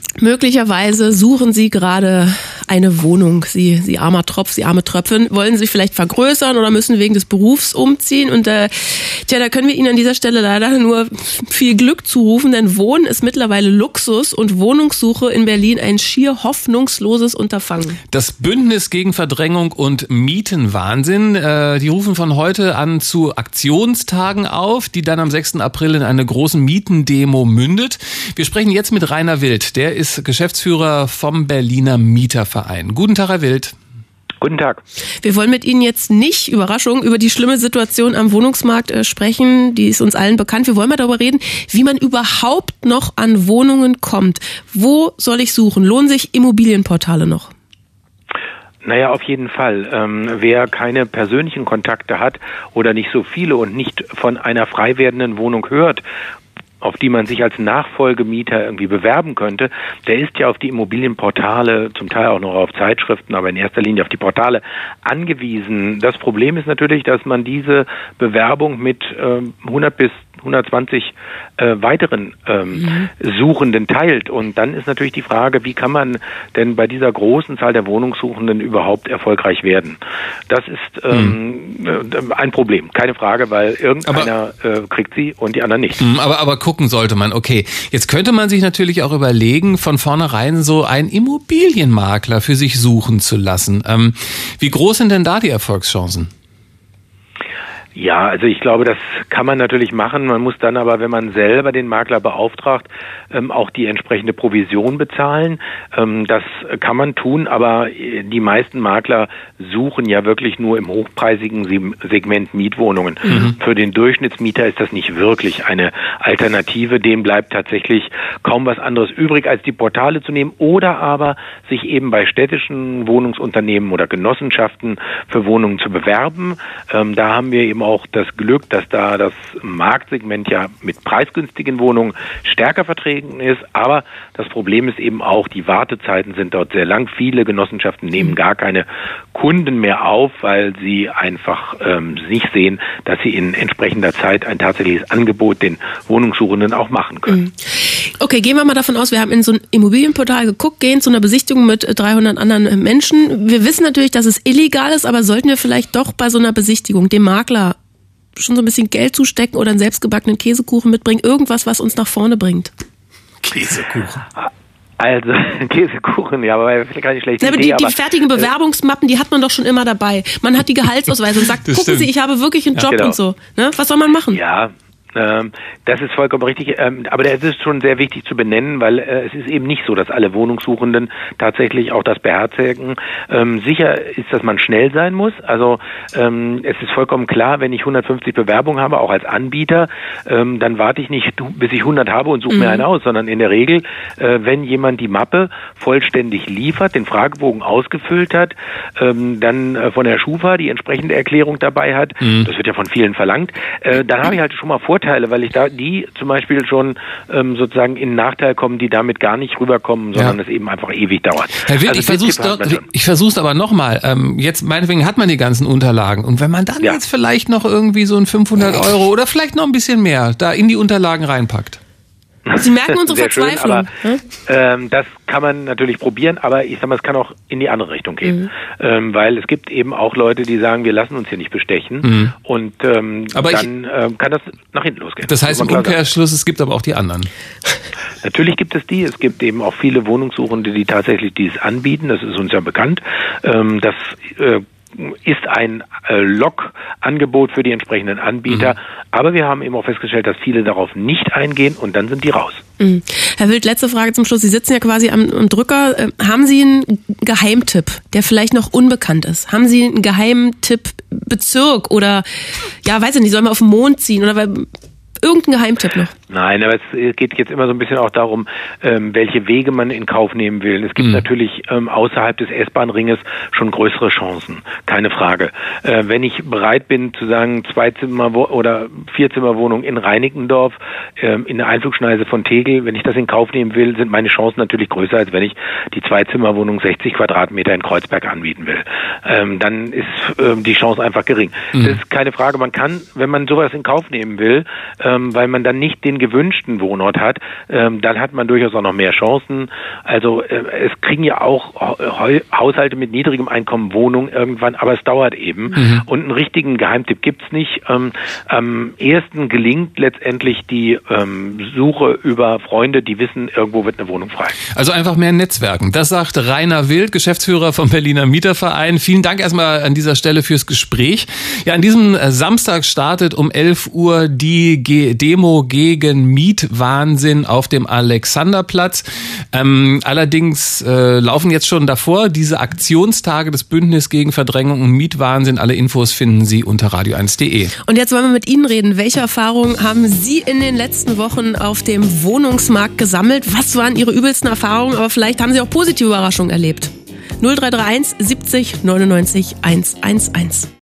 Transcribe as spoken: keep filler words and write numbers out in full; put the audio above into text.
Möglicherweise suchen Sie gerade eine Wohnung. Sie, Sie armer Tropf, Sie arme Tröpfin, wollen Sie sich vielleicht vergrößern oder müssen wegen des Berufs umziehen. Und äh, tja, da können wir Ihnen an dieser Stelle leider nur viel Glück zurufen, denn Wohnen ist mittlerweile Luxus und Wohnungssuche in Berlin ein schier hoffnungsloses Unterfangen. Das Bündnis gegen Verdrängung und Mietenwahnsinn, äh, die rufen von heute an zu Aktionstagen auf, die dann am sechsten April in eine große Mietendemo mündet. Wir sprechen jetzt mit Rainer Wild, der ist Geschäftsführer vom Berliner Mieterverein. Guten Tag, Herr Wild. Guten Tag. Wir wollen mit Ihnen jetzt nicht, Überraschung, über die schlimme Situation am Wohnungsmarkt äh, sprechen. Die ist uns allen bekannt. Wir wollen mal darüber reden, wie man überhaupt noch an Wohnungen kommt. Wo soll ich suchen? Lohnen sich Immobilienportale noch? Naja, auf jeden Fall. Ähm, wer keine persönlichen Kontakte hat oder nicht so viele und nicht von einer frei werdenden Wohnung hört, auf die man sich als Nachfolgemieter irgendwie bewerben könnte, der ist ja auf die Immobilienportale, zum Teil auch noch auf Zeitschriften, aber in erster Linie auf die Portale angewiesen. Das Problem ist natürlich, dass man diese Bewerbung mit äh, hundert bis hundertzwanzig äh, weiteren ähm, mhm. Suchenden teilt. Und dann ist natürlich die Frage, wie kann man denn bei dieser großen Zahl der Wohnungssuchenden überhaupt erfolgreich werden? Das ist ähm, mhm. ein Problem, keine Frage, weil irgendeiner aber, äh, kriegt sie und die anderen nicht. Aber, aber gucken sollte man, okay. Jetzt könnte man sich natürlich auch überlegen, von vornherein so einen Immobilienmakler für sich suchen zu lassen. Ähm, wie groß sind denn da die Erfolgschancen? Ja, also ich glaube, das kann man natürlich machen. Man muss dann aber, wenn man selber den Makler beauftragt, ähm, auch die entsprechende Provision bezahlen. Ähm, das kann man tun, aber die meisten Makler suchen ja wirklich nur im hochpreisigen Segment Mietwohnungen. Mhm. Für den Durchschnittsmieter ist das nicht wirklich eine Alternative. Dem bleibt tatsächlich kaum was anderes übrig, als die Portale zu nehmen oder aber sich eben bei städtischen Wohnungsunternehmen oder Genossenschaften für Wohnungen zu bewerben. Ähm, da haben wir eben auch das Glück, dass da das Marktsegment ja mit preisgünstigen Wohnungen stärker vertreten ist. Aber das Problem ist eben auch, die Wartezeiten sind dort sehr lang. Viele Genossenschaften nehmen gar keine Kunden mehr auf, weil sie einfach ähm, nicht sehen, dass sie in entsprechender Zeit ein tatsächliches Angebot den Wohnungssuchenden auch machen können. Okay, gehen wir mal davon aus, wir haben in so ein Immobilienportal geguckt, gehen zu einer Besichtigung mit dreihundert anderen Menschen. Wir wissen natürlich, dass es illegal ist, aber sollten wir vielleicht doch bei so einer Besichtigung dem Makler schon so ein bisschen Geld zustecken oder einen selbstgebackenen Käsekuchen mitbringen? Irgendwas, was uns nach vorne bringt. Käsekuchen. Also, Käsekuchen, ja, aber vielleicht keine schlechte ja, aber Idee. Die, die aber, fertigen Bewerbungsmappen, die hat man doch schon immer dabei. Man hat die Gehaltsausweise und sagt, gucken stimmt. Sie, ich habe wirklich einen Job ja, genau. und so. Ne? Was soll man machen? Ja. Das ist vollkommen richtig, aber es ist schon sehr wichtig zu benennen, weil es ist eben nicht so, dass alle Wohnungssuchenden tatsächlich auch das beherzigen. Sicher ist, dass man schnell sein muss. Also es ist vollkommen klar, wenn ich hundertfünfzig Bewerbungen habe, auch als Anbieter, dann warte ich nicht, bis ich hundert habe und suche mhm. mir einen aus, sondern in der Regel, wenn jemand die Mappe vollständig liefert, den Fragebogen ausgefüllt hat, dann von der Schufa die entsprechende Erklärung dabei hat, mhm. das wird ja von vielen verlangt, dann habe ich halt schon mal Vorteile, weil ich da die zum Beispiel schon ähm, sozusagen in Nachteil kommen, die damit gar nicht rüberkommen, sondern ja. es eben einfach ewig dauert. Herr Wild, also ich versuch's doch, ich versuch's aber nochmal. Ähm, jetzt meinetwegen hat man die ganzen Unterlagen und wenn man dann ja. jetzt vielleicht noch irgendwie so ein fünfhundert Euro oder vielleicht noch ein bisschen mehr da in die Unterlagen reinpackt. Sie merken unsere Verzweiflung. Schön, aber, ähm, das kann man natürlich probieren, aber ich sag mal, es kann auch in die andere Richtung gehen. Mhm. Ähm, weil es gibt eben auch Leute, die sagen, wir lassen uns hier nicht bestechen. Mhm. Und ähm, aber dann ich, ähm, kann das nach hinten losgehen. Das heißt im Umkehrschluss, es gibt aber auch die anderen. Natürlich gibt es die. Es gibt eben auch viele Wohnungssuchende, die tatsächlich dies anbieten. Das ist uns ja bekannt. Ähm, das äh, ist ein äh, Log-Angebot für die entsprechenden Anbieter. Mhm. Aber wir haben eben auch festgestellt, dass viele darauf nicht eingehen und dann sind die raus. Mhm. Herr Wild, letzte Frage zum Schluss. Sie sitzen ja quasi am, am Drücker. Äh, haben Sie einen Geheimtipp, der vielleicht noch unbekannt ist? Haben Sie einen Geheimtipp-Bezirk oder, ja, weiß ich nicht, soll man auf den Mond ziehen oder weil... Irgendein Geheimtipp noch? Nein, aber es geht jetzt immer so ein bisschen auch darum, ähm, welche Wege man in Kauf nehmen will. Es gibt mhm. natürlich ähm, außerhalb des S-Bahn-Ringes schon größere Chancen, keine Frage. Äh, wenn ich bereit bin zu sagen, Zweizimmer- oder Vierzimmerwohnung in Reinickendorf, ähm, in der Einflugschneise von Tegel, wenn ich das in Kauf nehmen will, sind meine Chancen natürlich größer, als wenn ich die Zweizimmerwohnung sechzig Quadratmeter in Kreuzberg anbieten will. Ähm, dann ist ähm, die Chance einfach gering. Mhm. Das ist keine Frage. Man kann, wenn man sowas in Kauf nehmen will, ähm, weil man dann nicht den den gewünschten Wohnort hat, ähm, dann hat man durchaus auch noch mehr Chancen. Also äh, es kriegen ja auch Haushalte mit niedrigem Einkommen Wohnungen irgendwann, aber es dauert eben. Mhm. Und einen richtigen Geheimtipp gibt's nicht. Ähm, am ehesten gelingt letztendlich die ähm, Suche über Freunde, die wissen, irgendwo wird eine Wohnung frei. Also einfach mehr Netzwerken. Das sagt Rainer Wild, Geschäftsführer vom Berliner Mieterverein. Vielen Dank erstmal an dieser Stelle fürs Gespräch. Ja, an diesem Samstag startet um elf Uhr die Ge- Demo gegen Mietwahnsinn auf dem Alexanderplatz. Ähm, allerdings äh, laufen jetzt schon davor diese Aktionstage des Bündnis gegen Verdrängung und Mietwahnsinn. Alle Infos finden Sie unter radio eins punkt de. Und jetzt wollen wir mit Ihnen reden. Welche Erfahrungen haben Sie in den letzten Wochen auf dem Wohnungsmarkt gesammelt? Was waren Ihre übelsten Erfahrungen? Aber vielleicht haben Sie auch positive Überraschungen erlebt. null drei drei eins siebzig neunundneunzig hundertelf.